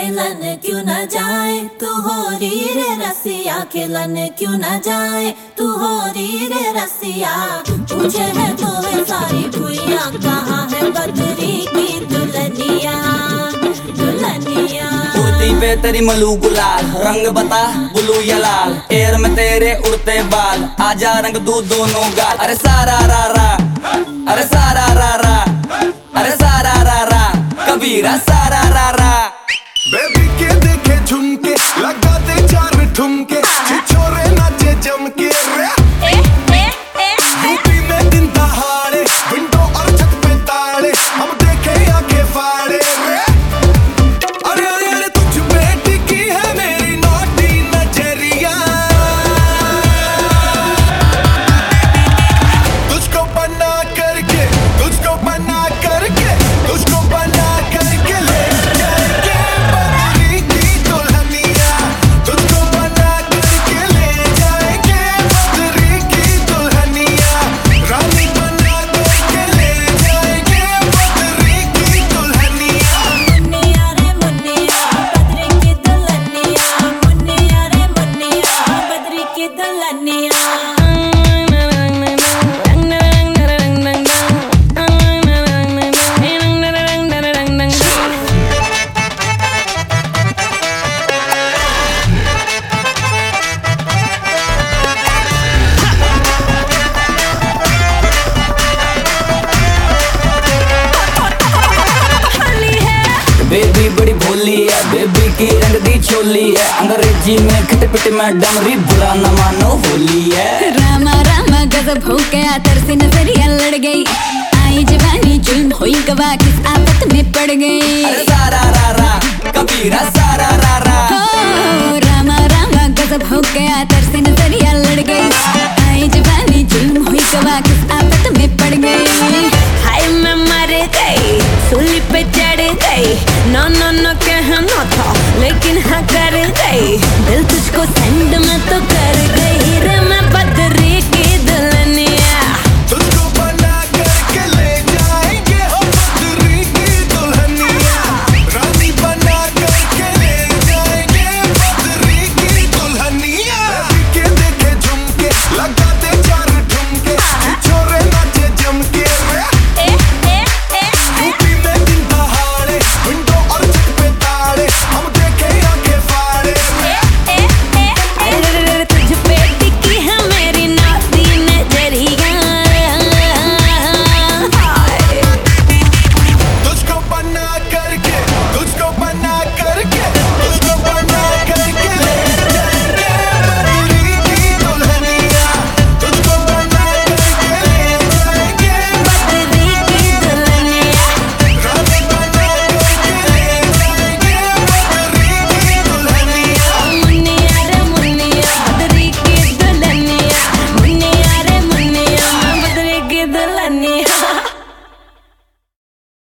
खेलन क्यों न जाए, तू हो री रे रसिया, खेलन क्यों न जाए, तू हो री रे रसिया। पूछे है तो वे सारी भुइयां, कहाँ है बदरी की दुल्हनिया, दुल्हनिया। कुर्ती पे तेरी मलू गुलाल, रंग बता ब्लू या लाल, एयर में तेरे उड़ते बाल, आजा रंग दू दोनों गाल। अरे सारा रा रा, अरे सारा रा रा, अरे सारा रा रा, कबीरा सारा रा रा। बेबी के देखे झुमके, लगा दे चार ठुमके, छिछोरे नाचे जम के रे। यूपी में दिन दहाड़े, विंडो और छत पे ताड़े, हम देखे आंखें फाड़े रे। अरे अरे अरे तुझ पे टिकी है मेरी नोटी नजरिया, तुझको बना करके, तुझको बना करके, तुझको बना करके ले जाएंगे बदरी की दुल्हनिया, तुझको बना करके ले जाएंगे बदरी की दुल्हनिया, रानी बना करके ले जाएंगे बदरी की दुल्हनिया। मुन्निया रे मुन्निया, बदरी की दुल्हनिया, मुन्निया रे मुन्निया, बदरी की दुल्हनिया। बेबी बड़ी भोली है, बेबी की रंग दी चोली है, अंग्रेजी में खट पिट में डमरी, बुरा न मानो होली है। रामा रामा गजब हो गया, तरसी नजरिया लड़ गई, आई जवानी जुल्म हुई गवा, किस आफत में पड़ गई। अरे सारा रा रा, कबीरा सारा रा रा। हो रामा रामा गजब हो गया, तरसी नजरिया लड़ गई, आई जवानी जुल्म हुई गवा, किस आफत में पड़ गई। हाय मैं मर गई, सूली पे चढ़ गई, नो नो नो कहना था लेकिन हाँ कर गई, दिल तुझको